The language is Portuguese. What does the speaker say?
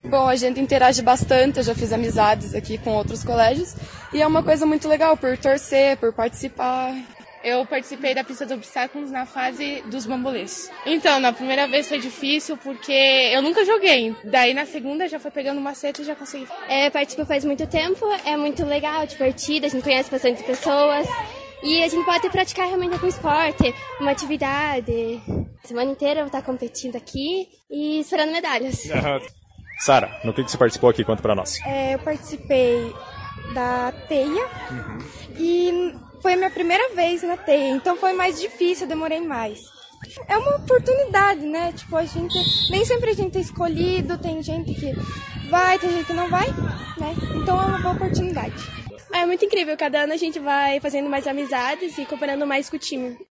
Bom, a gente interage bastante, eu já fiz amizades aqui com outros colégios e é uma coisa muito legal por torcer, por participar. Eu participei da pista de obstáculos na fase dos bambolês. Então, na primeira vez foi difícil porque eu nunca joguei. Daí na segunda já foi pegando macete e já consegui. Participo faz muito tempo, é muito legal, divertido, a gente conhece bastante pessoas. E a gente pode praticar realmente algum esporte, uma atividade. A semana inteira eu vou estar competindo aqui e esperando medalhas. Sara, no que você participou aqui? Conta pra nós. Eu participei da teia e foi a minha primeira vez na teia, então foi mais difícil, eu demorei mais. É uma oportunidade, né? Tipo, nem sempre a gente é escolhido, tem gente que vai, tem gente que não vai, né? Então é uma boa oportunidade. É muito incrível, cada ano a gente vai fazendo mais amizades e cooperando mais com o time.